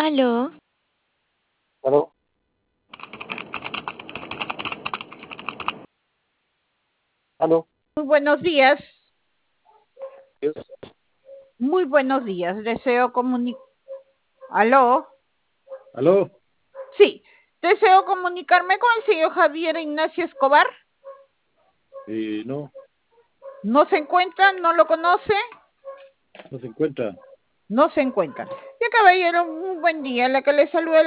Aló, ¿Aló? ¿Aló? Muy buenos días, Dios. muy buenos días. Deseo comunicar. ¿Aló? ¿Aló? Sí, deseo comunicarme con el señor Javier Ignacio Escobar. No, ¿No se encuentra? ¿No lo conoce? no se encuentra. No se encuentra. Ya caballero, un buen día. La que le saluda